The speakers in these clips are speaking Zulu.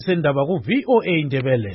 sendaba ku VOA Indebele.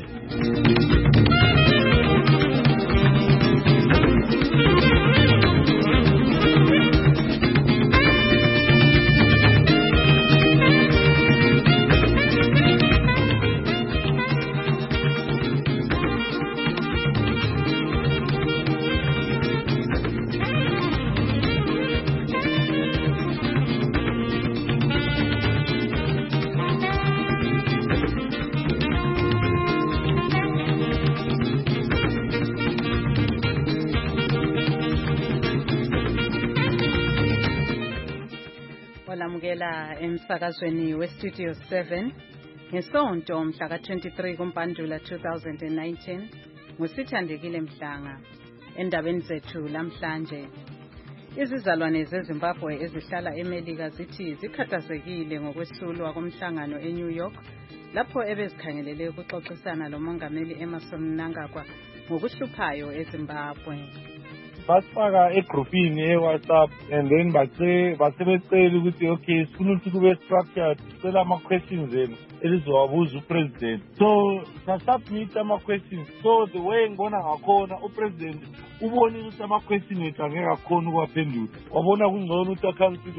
Olamukela emsakazweni weStudio 7 ngesonto mhla ka-23 kuMpandula 2019 ngusithandekile Mhlanga. Endabeni zethu lamhlanje, izizalwane zeZimbabwe ezihlala eMelika zithi zikhathazekile ngokwesulwa komhlangano eNew York lapho ebezikhangelele ukuxoxisana lomongameli Emmerson Mnangagwa ngokuhluphayo eZimbabwe. Basifaka egroupini eWhatsApp and then basebecela ukuthi okay sifuna ukuthi kube structured sicela ama-questions enu elizowabuza upresident. So sasubmit ama-questions, so the way ngibona ngakhona upresident ubonile ukuthi ama-question ethu angeke akhona ukuwaphendula, wabona kungcono ukuthi akhansile.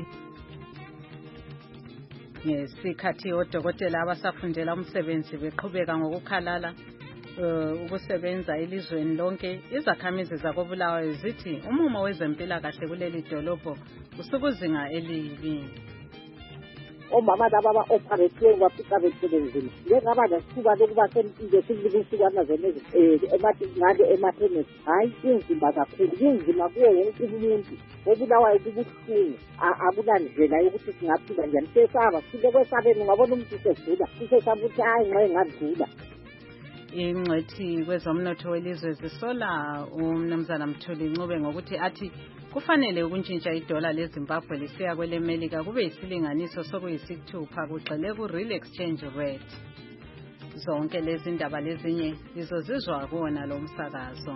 Ngesikhathi odokotela abasafundela umsebenzi beqhubeka ngokukhalala ukusebenza elizweni lonke, izakhamizi zakoBulawayo zithi umumo wezempilakahle kuleli dolobho usukuzinga elibi. Omama laba aba-operate bafika besebenzini njengaba nesithuba lokuba sempilo sizikusukana zonezi ngale emathenethi. Hayi, inzima kakhulu, inzima kuwo wonke umuntu oBulawayo kubuhlungu, akulandlela yokuthi singaphila njani. Sesaba sile kwesabeni, ungabona umuntu segula sisesaba ukuthi hayi nxa engadlula. Ingcwethi kwezomnotho welizwe zisola uMnumzana Mthuli Ncube ngokuthi athi kufanele ukuntshintsha idola leZimbabwe lisiya kweleMelika kube yisilinganiso sokuyisithupha kugxile ku-real exchange rate. Zonke lezi ndaba lezinye lizozizwa kuwona lo msakazo.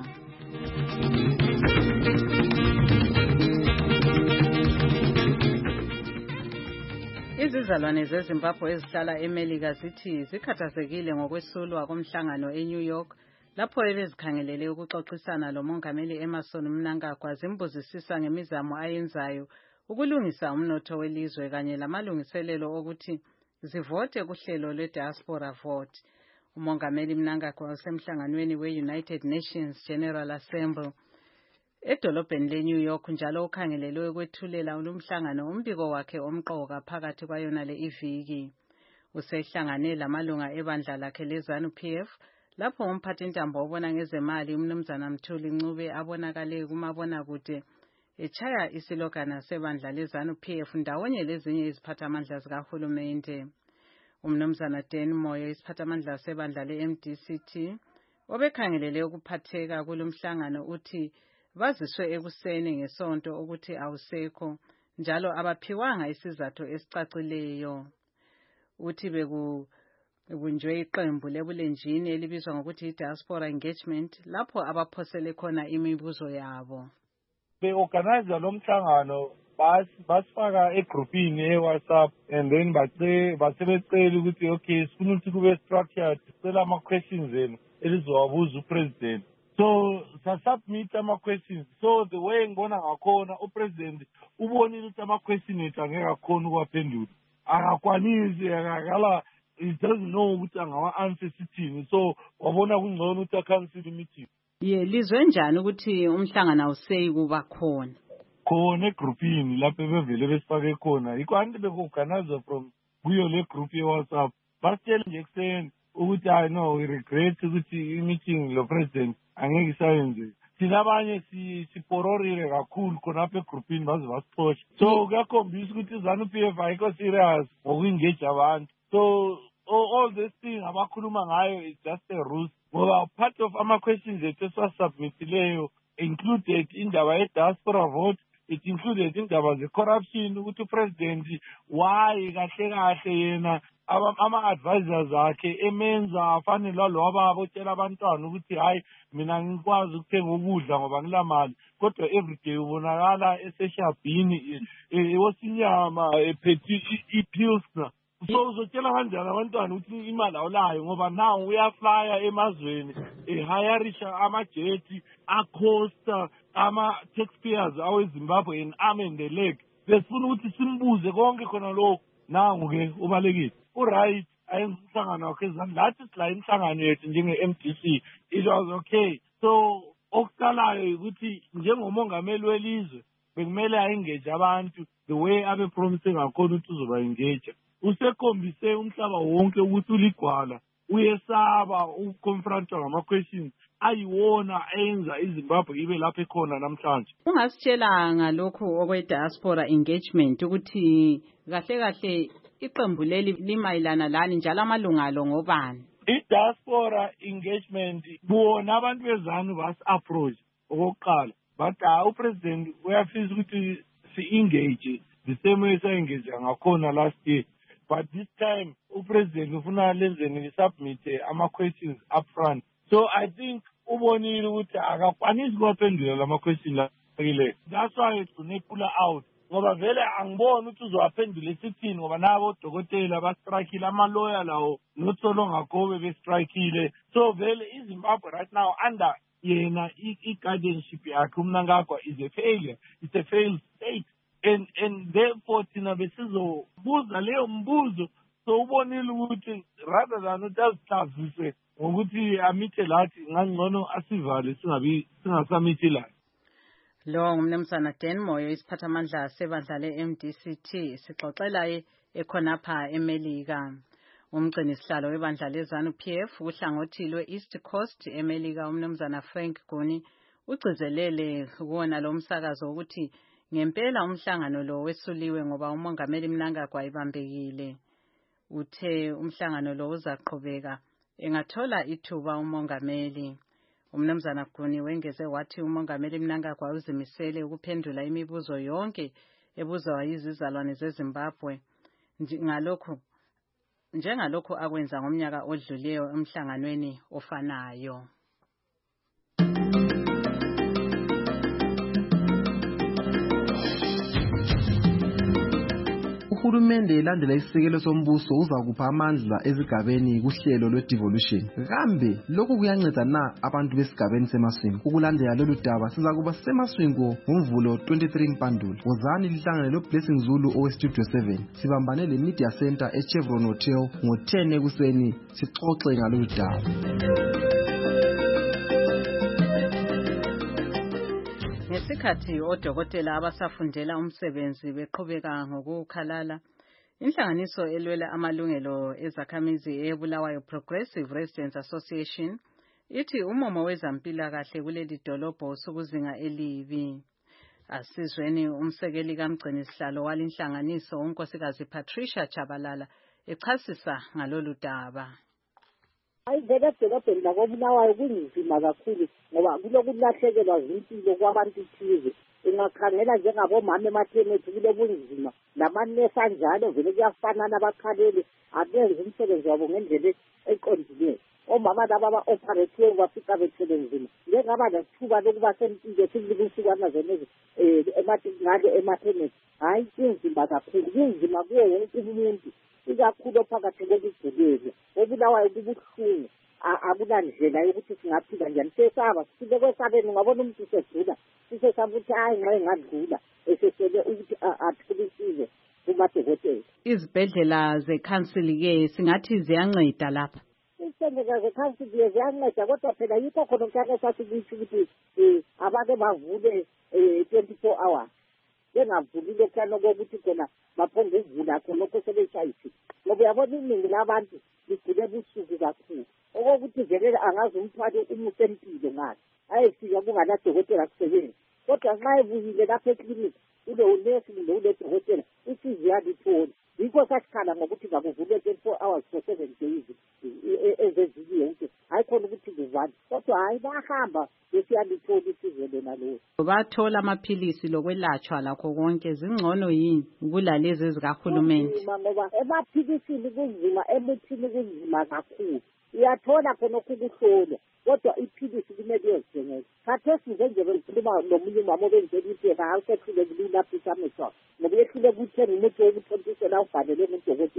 Izizalwane zeZimbabwe ezihlala eMelika zithi zikhathazekile ngokwesulwa komhlangano eNew York lapho ebezikhangelele ukuxoxisana lomongameli Emmerson Mnangagwa zimbuzisisa ngemizamo ayenzayo ukulungisa umnotho welizwe kanye lamalungiselelo okuthi zivote kuhlelo lwe-diaspora vote. Umongameli Mnangagwa usemhlanganweni we-United Nations General Assembly edolobheni leNew York njalo ukhangelelwe ukwethulela umhlangano umbiko wakhe omqoka phakathi kwayona le iviki. Usehlangane lamalunga ebandla lakhe leZANU-PF lapho umphathintambo obona ngezemali uMnumzana Mthuli Ncube abonakale kumabonakude echaya isilogana sebandla leZANU-PF ndawonye lezinye iziphathamandla zikahulumende. uMnumzana Dan Moyo, isiphathamandla sebandla le-MDCT obekhangelele ukuphatheka kulomhlangano, uthi baziswe ekuseni ngesonto ukuthi awusekho njalo abaphiwanga isizathu esicacileyo. Uthi bekubunjwe iqembu lebulenjini elibizwa ngokuthi i-diaspora engagement lapho abaphosele khona imibuzo yabo. Be-organize lo mhlangano basifaka egroupini eWhatsApp and then basebecela ukuthi okay sifuna ukuthi kube structured sicela ama-questions enu elizowabuza upresident. So sasubmit ama-questions, so the way ngibona ngakhona upresident ubonile ukuthi ama-question ethu angeke akhona ukuwaphendula, akakwanisi, akakala, he doesn't know ukuthi angawa-answer sithini, so wabona kungcono ukuthi akhansile imeeting. Lizwe njani ukuthi umhlangano awuseyi kuba khona? Khona egroupini lapho bevele besifake khona, yikho anti beko-organize from kuyo le group ye-WhatsApp. Basitshela nje ekuseni ukuthi hayi no, we regret ukuthi i-meeting lo president angeke isayenze. Thina abanye sipororile kakhulu khonapha egroupini baze basixosha. So kuyakhombisa ukuthi iZANU-PF ayikho serious ngoku-engage abantu. So all this thing abakhuluma ngayo is just a ruse. Ngoba part of ama-questions ethu esiwasubmitileyo included indaba ye-diaspora vote, it included indaba ze-corruption, ukuthi upresident why kahle kahle yena ama-advisors akhe emenza afane lalo ababotshela abantwana ukuthi hayi mina ngikwazi ukuthenga ukudla ngoba ngilamali, kodwa everyday ubonakala eseshabhini ewosinyama ephethe i-pilsner so uzotshela kanjani abantwana ukuthi imali awulayo ngoba nawo uyaflya emazweni ehirisha amajethi acosta ama-taxpayers awezimbabwe and arm and the leg besifuna ukuthi simbuze konke khona lokhu nangu-ke ubalekile uright ayenza umhlangano wakho ezandla lathi sila imihlangano yethu njenge-MDC it was okay so okuqalayo ukuthi njengomongameli welizwe bekumele a-engage abantu the way abe-promise ngakhona ukuthi uzoba-engage usekhombise umhlaba wonke ukuthi uligwala uyesaba ukukonfrontwa ngama-questions ayiwona enza iZimbabwe ibe lapho ekhona namhlanje. Ungasitshela ngalokhu okwe-diaspora engagement ukuthi kahle kahle iqembu leli limayelana lani njalo amalunga alo ngobani? I-diaspora engagement bona abantu bezanu basi-approach okokuqala but upresident uyafisa ukuthi si-engage the same way sa-engage ngakhona last year. But this time, uPresident ufuna lenzeni submit ama-questions up front. So I think ubonile ukuthi akakwanisi kuwaphendula lama-question lakile. That's why ugcine out. Ngoba vele angiboni ukuthi uzowaphendula esithini ngoba nabo odokotela bastrikile ama-lawyer lawo not so long ago bestrikile. So vele iZimbabwe right now under yena i-guardianship yakhe uMnangagwa is a failure. It's a failed state. And therefore thina besizobuza leyo mbuzo so ubonile ukuthi rather than ukuthi azihlavise ngokuthi amithe lathi ngangcono asivale singasamithi lathi. Lo ngumnumzana Dan Moyo isiphathamandla sebandla le-MDCT sixoxela ekhonapha eMelika. Umgcini sihlalo webandla leZANU PF uhlangothi lwe-East Coast eMelika umnumzana Frank Guni ugcizelele kuwona lo msakazo ukuthi ngempela umhlangano lo wesuliwe ngoba umongameli Mnangagwa ibambekile. Uthe umhlangano lo uzaqhubeka engathola ithuba umongameli. Umnumzana Guni wengeze wathi umongameli Mnangagwa uzimisele ukuphendula imibuzo yonke ebuzwa yizizalwane zeZimbabwe njengalokho akwenza ngomnyaka odluleyo emhlanganweni ofanayo. Uhulumende elandela isisekelo sombuso uzakupha amandla ezigabeni kuhlelo lwe-devolution. Kambe lokhu kuyanceda na abantu besigabeni seMasvingo? Ukulandela lolu daba sizakuba seMasvingo ngoMvulo 23 Mpandula. Wozani lihlangane lo-Blessing Zulu owe-Studio 7. Sibambane le-Media Center eChevron Hotel ngo-10 ekuseni sixoxe ngalolu daba. Ngesikhathi odokotela abasafundela umsebenzi beqhubeka ngokukhalala, inhlanganiso elwela amalungelo ezakhamizi eBulawayo Progressive Residents Association ithi umomo wezampilakahle kuleli dolobho usukuzinga elibi. Asizweni umsekeli kamgcini sihlalo walinhlanganiso unkosikazi Patricia Chabalala echasisa ngalolu daba. Ayivele edolobheni lakoBulawayo kunzima kakhulu ngoba kulokulahlekelwa zimpilo kwabantu thize. Ungakhangela njengabomama emathenethi kulobunzima lamanesi anjalo vele kuyafanana bakhalele abenze umsebenzi wabo ngendlela eqondileyo. Omama laba aba-operatiwe bafika bethele nzima. Njengaba nethuba lokuba sempilo sizikusukwana zonezi ngale emathenethi. Hayi kunzima kakhulu, kunzima kuwo wonke umuntu. Ikakhulu phakathi kokugulelwa oBulawayo kubuhlungu akunandlela yokuthi singaphila njani sesaba sifike kwesabeni ungabona umuntu segula sisesaba ukuthi hayi nxa engadlula esesele ukuthi athole usizo kumadokotela. Izibhedlela zekhansili-ke singathi ziyanceda lapha. Izibhedlela zekhansili ziyanceda kodwa phela yikho khona mhlawumbe sasikutsho ukuthi abake bavule 24 hours bengavulile khona kokuthi khona baphonge ukuvula khona lokho sebeshayisile ngoba uyabona iningi labantu ligcine busuku kakhulu okokuthi vele angazi umthwalo umuhle empilo ngalo ayefika kunganadokotela kusebenza kodwa nxa ebuyile lapha eklinika ule unesi kumbe ule dokotela usizo uyalitholi. Yikho sasikhala ngokuthi bakuvule 24 hours for 7 days ezeviki yonke hayi khona ukuthi kuvale kodwa hayi bahamba besiyalithola usizo lona lo. Bathola amaphilisi lokwelatshwa lakho konke zingcono yini kulalezi ezikahulumeni? Ngoba emaphilisini kunzima, emuthini kunzima kakhulu. Uyathola khona ukuhlolwa kodwa iphilisi kumele uyozithengela. Khathesi nje bengikhuluma nomunye umama obenzela ukuthi awusehlule kulapha isamehlo ngoba ehlule ukuthenga umuthi wokuthontisela ubhalelwe ngudokotela.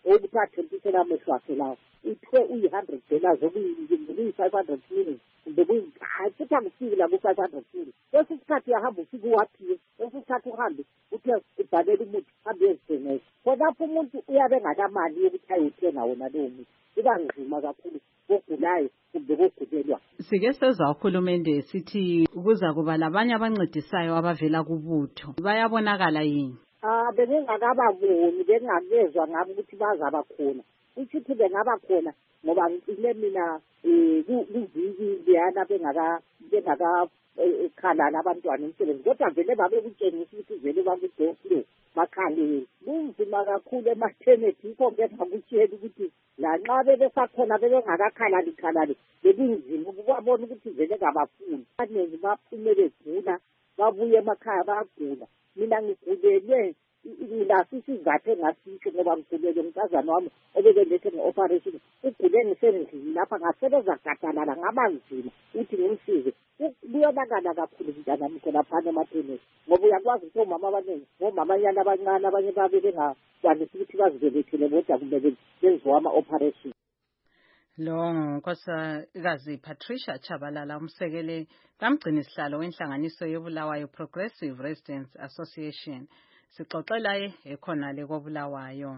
ukuthi athontisela amehlo akhe lawo uthe $100 okuyi-500 million kumbe futhi angifiki la ku-500 million. Kwesinye isikhathi uyahamba ufike uwaphiwe, kwesinye isikhathi uhambe uthe ubhalele umuthi hambe uyezithengela. Khonapho umuntu uyabe engakamali yokuthi ayothenga wona lowo muthi. Kuba nzima kakhulu ogulayo kumbe ogulelwa. Sike sezwa uhulumende sithi kuza kuba labanye abancedisayo abavela kubutho. Bayabonakala yini? Bengingakababoni, bengakezwa ngabo ukuthi bazaba khona. Ukuthi bengaba khona ngoba ngicile mina kuviki leyana bengakakhalala abantwana umsebenzi. Kodwa vele babe kutshengisa ukuthi vele bakudoklo bakhalele. Kunzima kakhulu emathenethi, yikho ngengakutshela ukuthi lanxa bebesakhona bebengakakhalali bekunzima ukubabona ukuthi vele kabafuni. Abaningi baphume begula, babuye emakhaya bagula. Mina ngigulelwe ngilasisi izathu engasisho ngoba ngigulelwe umntazana wami obebelethe nge-operation. Ugule ngisendlini lapha ngasebenza gadalala ngaba nzima ukuthi ngimsize. Kuyonakala kakhulu mntanami khonaphana emathenethi ngoba uyakwazi ukuthi omama abaningi ngomamanyana abancane abanye babe bengakwanisi ukuthi bazibelethele bodwa kumbe benziwa ama-operation. Lo Nkosikazi Patricia Chabalala umsekele kamgcini sihlalo wenhlanganiso yobulawayo Progressive Residents Association. Sixoxela ekhona le kobulawayo.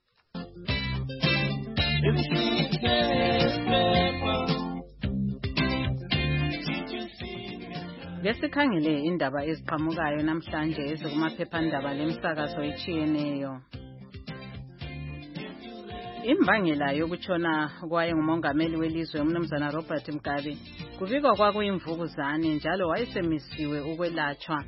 Ngesikhangele indaba eziqhamukayo namhlanje ezikumaphephandaba lemsakazo etshiyeneyo. Imbangela yokutshona kwaye ngumongameli welizwe umnumzana Robert Mugabe kubikwa kwakuyimvukuzane njalo wayesemisiwe ukwelatshwa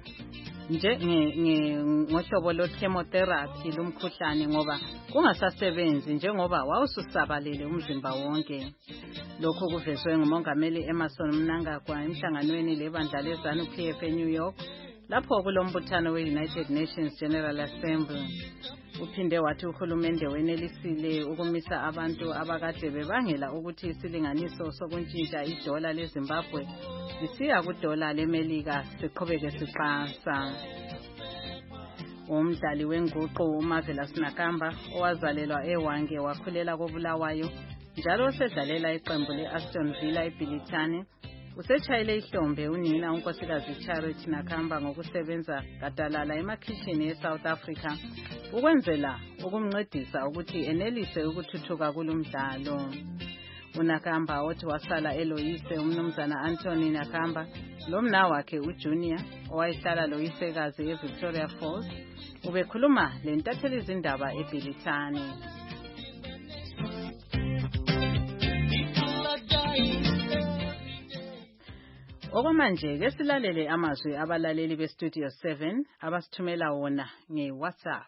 ngohlobo lwe-chemotherapy lumkhuhlane ngoba kungasasebenzi njengoba wawususabalele umzimba wonke. Lokho kuvezwe ngumongameli Emmerson Mnangagwa emhlanganweni lebandla leZANU-PF eNew York lapho kulombuthano we-United Nations General Assembly. Uphinde wathi uhulumende wenelisile ukumisa abantu abakade bebangela ukuthi isilinganiso sokuntshintsha idola leZimbabwe lisiya kudola leMelika siqhubeke siqansa. Umdlali wenguqu uMarvelous Nakamba owazalelwa eWange wakhulela koBulawayo njalo osedlalela iqembu le-Aston Villa eBilitane usetshayile ihlombe unina unkosikazi Charity Nakamba ngokusebenza gadalala emakhishini eSouth Africa ukwenzela ukumncedisa ukuthi enelise ukuthuthuka kulumdlalo. uNakamba othi wasala eloyise umnumzana Anthony Nakamba lomna wakhe uJunior owayehlala loyisekazi eVictoria Falls ubekhuluma lentatheli izindaba eBilitane. Okwamanje ke silalele amazwi abalaleli beStudio 7 abasithumela wona ngeWhatsApp.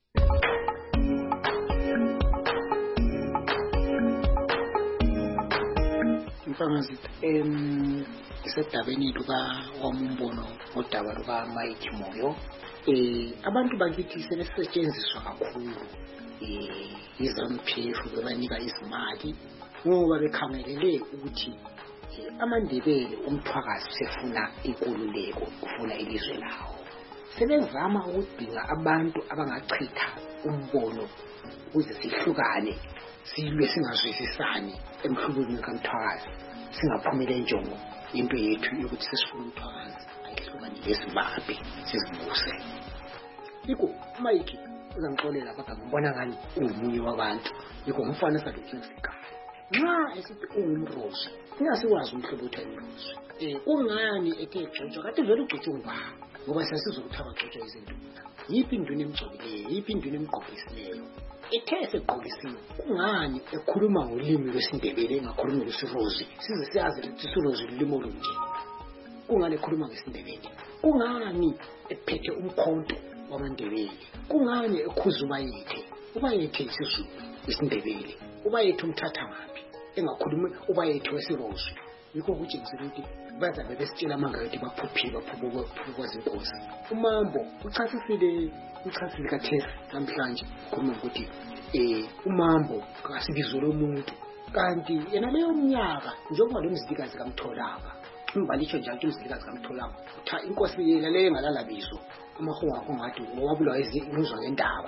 Mfakazi isedabeni wamumbono udaba lukaMike Moyo. Abantu bakithi sebesetshenziswa kakhulu iZANU-PF bebanika izimali ngoba bekhangelele ukuthi amaNdebele umthwakazi sefuna inkululeko ufuna ilizwe lawo. Sebezama ukudinga abantu abangachitha umbono ukuze sihlukane silwe singazwisisani emhlubeni kaMthwakazi singaphumela enjongo into yethu yokuthi sesifuna umthwakazi ayihlukane leZimbabwe sizibuse. Yiko Mike uzangixolela kodwa ngibona ngani ungumunye wabantu yiko umfana sadukisika. Nxa esithi ungumrozi singasikwazi umhlobo uthi ayimrozi. Ungani ethe Jojo kade vele uGcotsho ngubaba ngoba sasizokuthawa Jojo izinto. Yiphi induna emgcobileyo, yiphi induna emgqokisileyo. Ethe segqokisiwe kungani ekhuluma ngolimi lwesiNdebele engakhulumi ngesiRozi size siyazi ukuthi isiRozi lulimo lunje. Kungani ekhuluma ngesiNdebele, kungani ephethe umkhonto wamaNdebele, kungani ekhuza ubayethe isiZulu isiNdebele, ubayethe umthatha ngaphi engakhulumi ubayethe wesiRozi. Yikho kutshengisela ukuthi bazabe besitshela amanga ukuthi baphuphile kwazinkosi. Umambo uchasisile kaThesi namhlanje khuluma ukuthi umambo kasibizo lomuntu kanti yena leyo mnyaka njengoba lo mzilikazi kaMtholanga umbalisho njalo umzilikazi kaMtholanga utha inkosi yena leyo engalala bizo amahuwa akho ngathi wabulawa izinguzwa ngendaba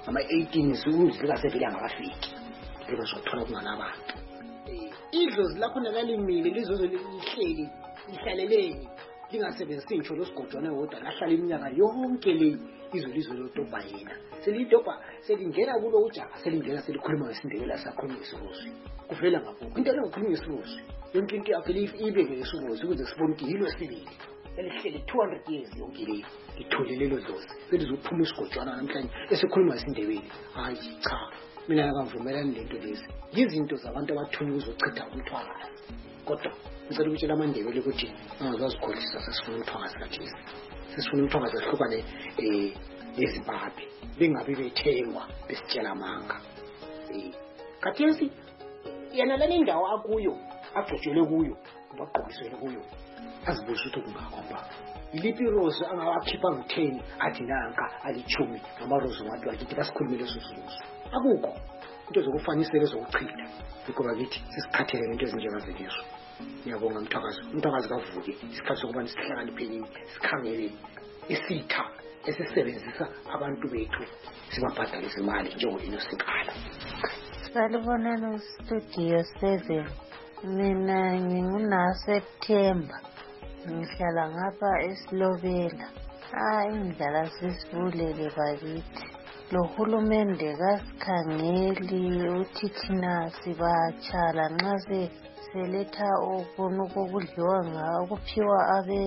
ama-18 umzilikazi vele angakafiki bezothola kunganabantu idlozi lakho nakalimile lizoze lihleli lihlaleleni lingasebenzisi ngitsho losigojwana wodwa lahlala iminyaka yonke le izwe lodobha yena selidobha selingena kulo ujaha selingena selikhuluma ngesindebele sakhuluma ngesiruzwi kuvela ngapho into engakhuluma ngesiruzwi yonke into yakhe ibeke ngesiruzwi ukuze sibone ukuthi yilo sibili elihleli 200 years yonke le ithole lelo dlozi selizophuma isigojwana namhlanje esikhuluma ngesindebele hayi cha mina akangivumelani lento lezi izinto zabantu abathunywa ukuzochitha umthwalo kodwa ngicela ukutshela amandebele ukuthi angazazikhohlisa sesifuna umthwakazi kaJesu sesifuna umthwakazi ahlukane nezimbabwe bengabe bethengwa besitshela amanga kaJesu yena lana indawo akuyo agcotshelwe kuyo baqoqiswele kuyo azibuza ukuthi kungakhomba iliphi rose angawakhipha ngo10 athi nanka ali10 amarozo wathi wathi basikhulumile leso sibuzo akukho into zokufanisela zokuchitha ngoba kithi sisikhathele into ezinjengazezo ngiyabonga umthakazi kavuke isikhathi sokuba sihlakanipheni sikhangele isitha esisebenzisa abantu bethu sibabhadalisa imali njengolinosikala salibonela studio 7 mina nginguNaSeptember ngihlala ngapha eSilobela indlela sisibulele bakithi lo hulumende kasikhangeli uthi thina sibatshala nxa seletha okudliwa ukuphiwa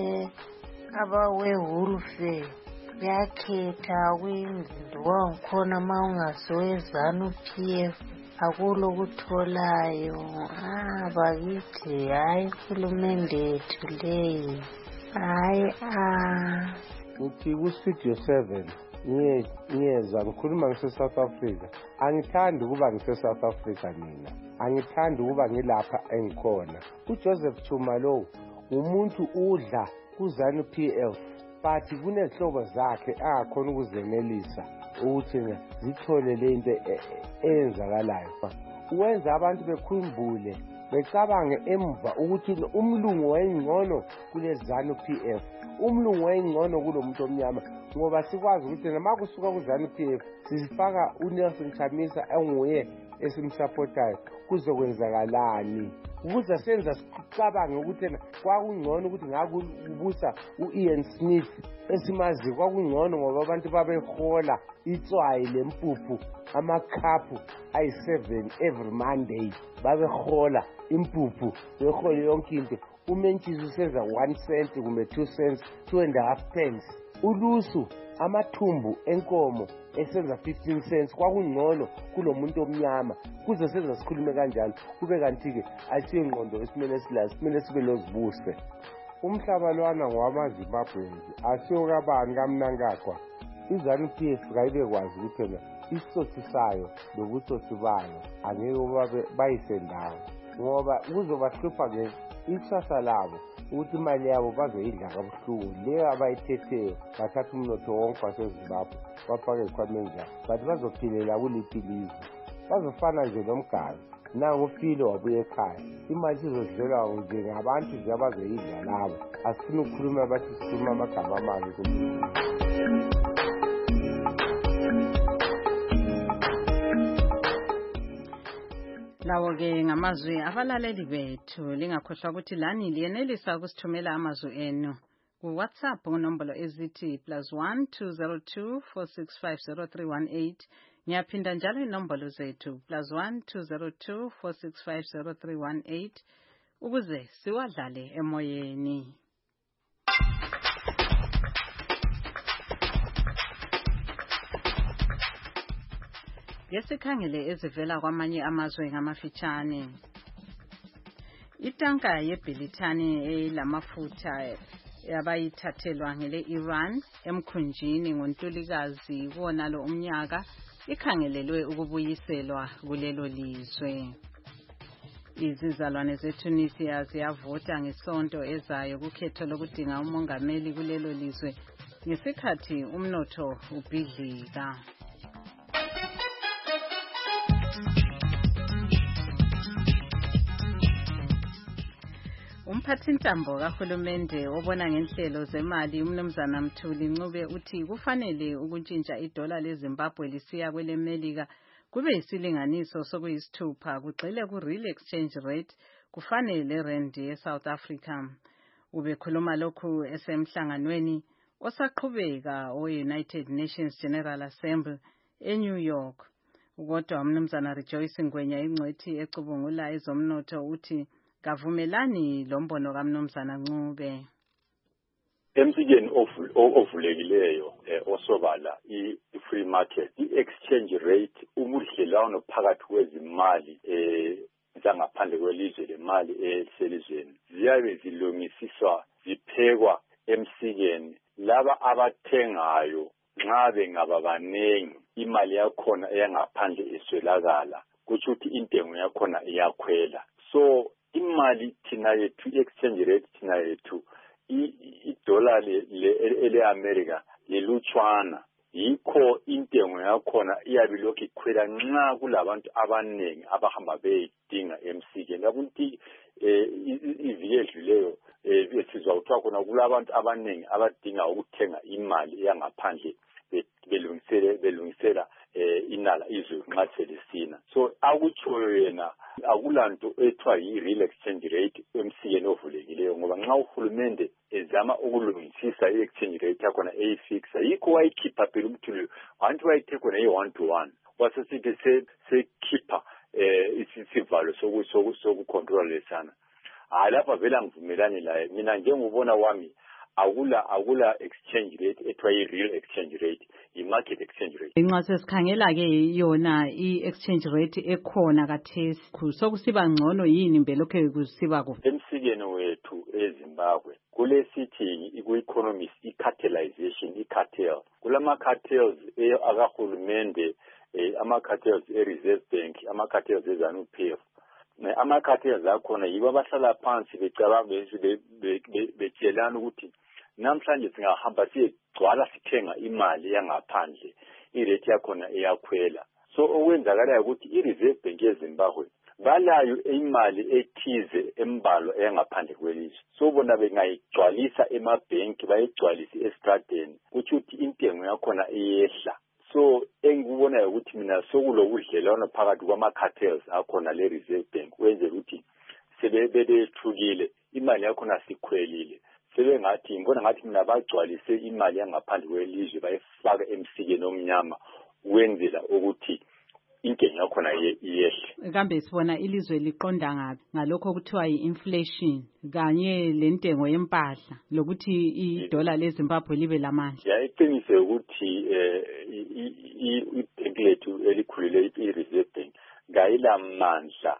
abawe-welfare yakhetha kuyimzinto wangikhona ma ungasowezana uPF akulokutholayo bakithi hayi hulumende yethu leyi hayi ngithi ku-studio 7 ngiyeza ngikhuluma ngise-South Africa angithandi ukuba ngise-South Africa mina angithandi ukuba ngilapha engikhona uJoseph Chuma lo umuntu udla kuZanu PF but kunezihlobo zakhe angakhona ukuzenelisa ukuthi zithole lento eyenzakalayo uwenza abantu bekhumbule becabange emva ukuthi umlungu wayengcono kuleZanu PF umlungu wayengcono kulomuntu omnyama ngoba sikwazi ukuthi noma kusuka kuZanu PF sisifaka uNelson Chamisa enguye esimsupportayo kuzokwenzakalani ukuze senza sicabange ukuthi kwakungcono ukuthi ngakubusa uIan Smith esimazi kwakungcono ngoba abantu babehola itswayi lempuphu amakhaphu ayi7 every Monday babehola impuphu behole yonke into umentshisi usenza 1 cent kumbe 2 cents 2.5 pence ulusu amathumbu enkomo esenza 15 cents kwakungcono kulomuntu omnyama kuze senza sikhulume kanjalo kube kanti-ke asiyengqondo esimele silayo simele sibe lozibuse umhlaba lwana ngowamaZimbabwenzi asiyokabani kaMnangagwa iZanu PF kayibekwazi ukuthi phela isitsotsi sayo nobutsotsi bayo angeke bayisendawo ngoba kuzobahlupha-ke ikusasa labo ukuthi imali yabo bazoyidla kabuhlungu leyo abayithetheyo bathatha umnotho wonke waseZimbabwe bafake ezikhwameni zabo but bazophilela kuliphi ilizwe bazofana nje nomgalo nangufilo wabuye ekhaya imali sizodlelwa njengabantu nje abazoyidla labo asifuna ukukhuluma bathi sikhuluma amagama amabi lawo-ke ngamazwi abalaleli bethu lingakhohlwa ukuthi lani liyenelisa ukusithumela amazwi enu kuWhatsApp ngonombolo ezithi +1 202 465 0318 ngiyaphinda njalo inombolo zethu +1 202 465 0318 ukuze siwadlale emoyeni. Yesikhangele ezivela kwamanye amazwe ngamafitshane. Itanka yeBilitani elamafutha yabayithathelwa ngele Iran emkhunjini ngoNtulikazi wonalo umnyaka ikhangelelwe ukubuyiselwa kulelo lizwe. Izizalwane zeTunisia ziyavota ngesonto ezayo kukhetho lokudinga umongameli kulelo lizwe ngesikhathi umnotho ubhidlika. Umphathintambo kahulumende obona ngenhlelo zemali umnumzana Mthuli Ncube uthi kufanele ukuntshintsha idola leZimbabwe lisiya kwelemelika kube yisilinganiso sokuyisithupha kugxile ku-real exchange rate kufanele rand ye-South Africa. Ubekhuluma lokhu esemhlanganweni osaqhubeka we-United Nations General Assembly eNew York. Kodwa umnumzana Rejoice Ngwenya ingcwethi ecubungula ezomnotho uthi kavumelani lombono kaMnumzana Ncube. Emsikeni ovulekileyo osobala i-free market i-exchange rate ubudlelwano phakathi kwezimali zangaphandle kwelizwe lemali eselizweni ziyabe zilungisiswa ziphekwa emsikeni laba abathengayo nxa bengaba banengi imali yakhona eyangaphandle iswelakala kuthi ukuthi intengo yakhona iyakhwela. So imali thina yethu i-exchange rate thina yethu idola le-America lelutshwana yikho intengo yakhona iyabe lokhu ikhwela nxa kulabantu abanengi abahamba beyidinga emsikeni. Ukuthi iviki edluleyo besizwa kuthiwa khona kulabantu abanengi abadinga ukuthenga imali yangaphandle belungisela inala izwe nxa selisina. So akutshoyo yena akulanto ethiwa yi-real exchange rate emsikeni ovulekileyo ngoba nxa uhulumende ezama ukulungisisa i-exchange rate yakhona eyifixa yikho wayikhipha phela Umthuli wanti wayithe khona yi-1 to 1 wasesithi sekhipha isivalo sokucontrol lesana. Hayi lapha vele ngivumelani laye mina njengobona wami akula exchange rate ethiwa yi-real exchange rate i-market exchange rate. Nxa sesikhangela ke yona i-exchange rate ekhona kathesi sokusiba ngcono yini mbelokho kusiba kuhle emsikeni wethu eZimbabwe kulesithi ku-economics i-cartelization i-cartel kulama-cartels akahulumende ama-cartels e-Reserve Bank ama-cartels e-ZANU-PF ama-cartels akhona yibo abahlala phansi becabanga betshelana ukuthi namhlanje singahamba siyegcwala sithenga imali yangaphandle irate yakhona iyakhwela. So okwenzakalayo ukuthi i-Reserve Bank yeZimbabwe balayo imali ethize embalo eyangaphandle kwelizwe. So bona bengayigcwalisa emabhenki bayigcwalise estradeni kuthi ukuthi intengo yakhona iyehla. So engikubonayo ukuthi mina sokulobudlelwano phakathi kwama-cartels akhona le-Reserve Bank wenzela ukuthi sebebethukile imali yakhona sikhwelile sebengathi ngibona ngathi mina bagcwalise imali yangaphandle kwelizwe bayifaka emsikeni omnyama wenzela ukuthi intengo yakhona iyehle. Kambe sibona ilizwe liqonda ngapi ngalokho kuthiwa yi-inflation kanye lentengo yempahla lokuthi idola leZimbabwe libe lamandla. Yayiqinise ukuthi ibhenki lethu elikhulile i-Reserve Bank ngayilamandla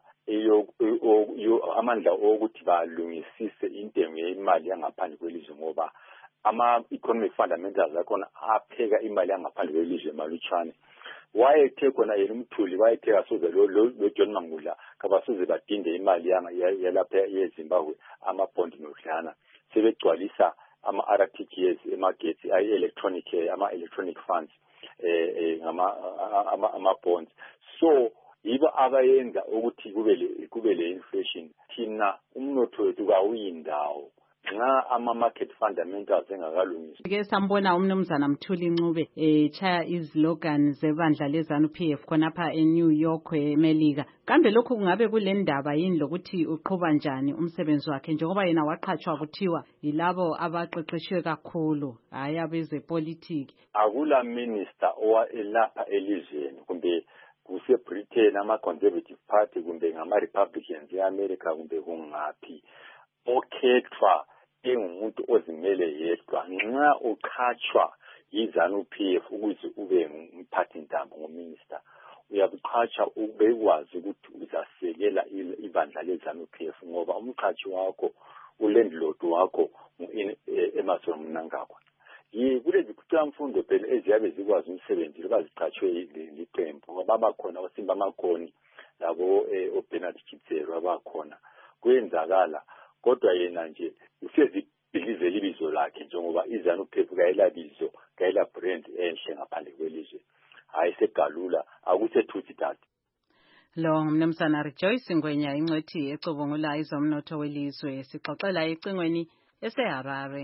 amandla okuthi balungisise intengo yemali yangaphandle kwelizwe ngoba ama-economic fundamentals akhona apheka imali yangaphandle kwelizwe malutshwane. Wayethe khona yena Umthuli wayethe asoze lo John Mangula kabasoze badinde imali yalapha yeZimbabwe amabond nodlana sebegcwalisa ama-RTGS emagetsi ama-electronic funds ama-bonds. So yibo abayenza ukuthi kube le inflation. Thina umnotho wethu kawuyindawo nxa ama-market fundamentals engakalungiswa. Ke sambona umnumzana Mthuli Ncube echaya izlogan zebandla leZANU-PF khonapha eNew York eMelika. Kambe lokhu kungabe kule ndaba yini lokuthi uqhuba njani umsebenzi wakhe njengoba yena waqhatshwa kuthiwa yilabo abaqeqeshwe kakhulu hayi abezepolitiki? Akula minister elapha elizweni kumbe kuse-Britain ama-Conservative Party kumbe ngama-Republicans e-America kumbe kungaphi okhethwa engumuntu ozimele yedwa. Nxa uqhatshwa yiZANU-PF ukuze ube umphathintambo ngominister uyabuqhatsha ubekwazi ukuthi uzasekela ibandla leZANU-PF ngoba umqhatshi wakho ulandlord wakho Emmerson Mnangagwa. Kulezi kuqhamfundo phela eziyabe zikwazi umsebenzi baziqhatshwe liqembu babakhona oSimba Makoni labo oBernard Chitsero abakhona kwenzakala kodwa yena nje usezibhilizela ibizo lakhe njengoba iZANU-PF kayelabizo kayela brand enhle ngaphandle kwelizwe hayi segalula akusethuthi data. Lo ngumnumzana Rejoice Ngwenya ingcwethi ecubungula izomnotho welizwe. Sixoxela ecingweni eseHarare.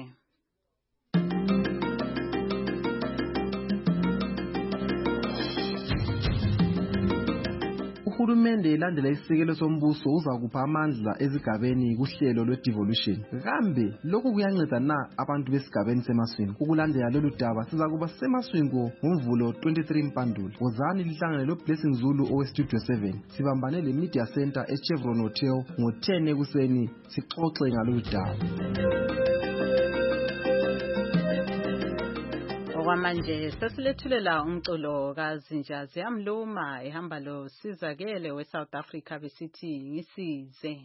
Uhulumende elandela isisekelo sombuso uzakupha amandla ezigabeni kuhlelo lwe-devolution. Kambe lokhu kuyanceda na abantu besigabeni semaswini? Ukulandela lolu daba sizakuba semaswini ngoMvulo 23 Mpandula. Wozani lihlangane lo-Blessing Zulu owe-Studio 7. Sibambane le-Media Center eChevron Hotel ngo-10 ekuseni sixoxe ngalolu daba. Okwamanje sesilethulela umculo kaZinja Ziyamluma ehamba lo Sizakele we-South Africa besithi ngisize.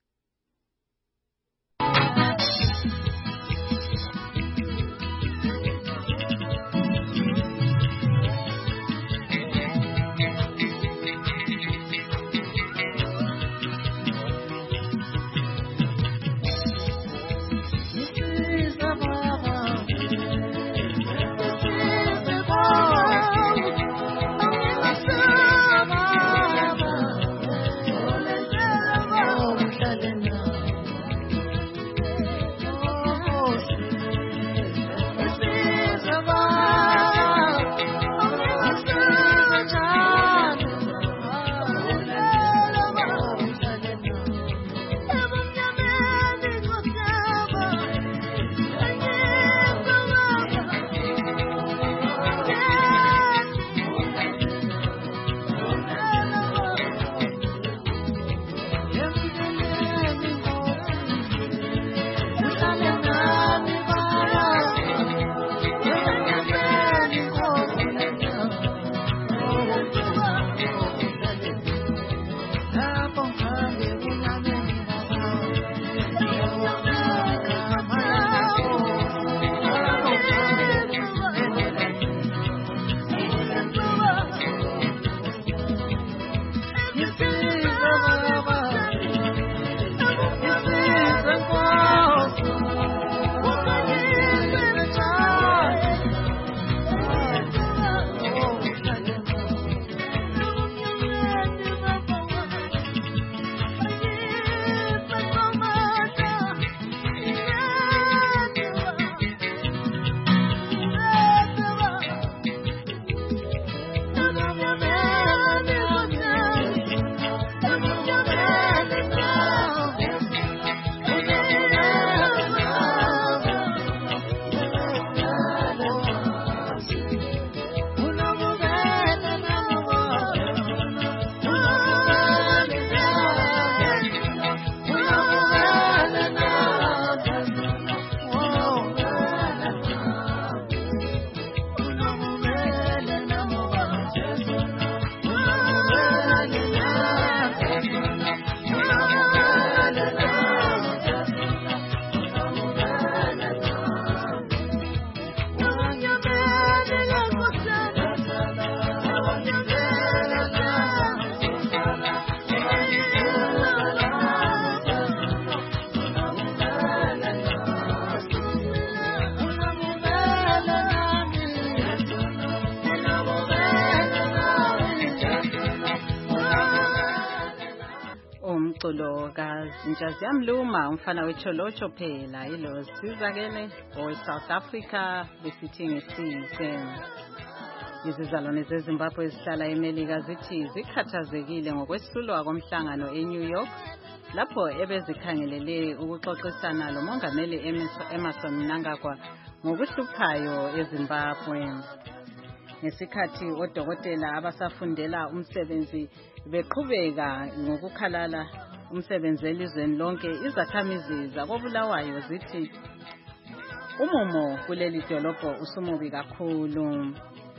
Umculo kaZinja Ziyamluma umfana wecholocho phela ilo Sizakele owe-South Africa besithi ngisize. Izizalwane zeZimbabwe ezihlala eMelika zithi zikhathazekile ngokwesulwa komhlangano eNew York lapho ebezikhangelele ukuxoxisana lomongameli Emmerson Mnangagwa ngokuhluphayo eZimbabwe. Ngesikhathi odokotela abasafundela umsebenzi beqhubeka ngokukhalala umsebenzi elizweni lonke, izakhamizi zakoBulawayo zithi umumo kuleli dolobho usumubi kakhulu.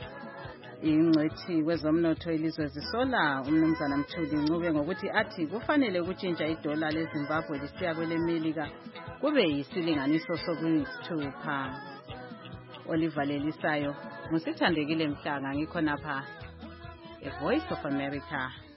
Ingcwethi kwezomnotho elizwe zisola umnumzana Mthuli Ncube ngokuthi athi kufanele ukutshintsha idola leZimbabwe lisiya kweleMelika kube yisilinganiso soku-6. Olivalelisayo ngusithandekile Mhlanga ngikhonapha eVoice of America.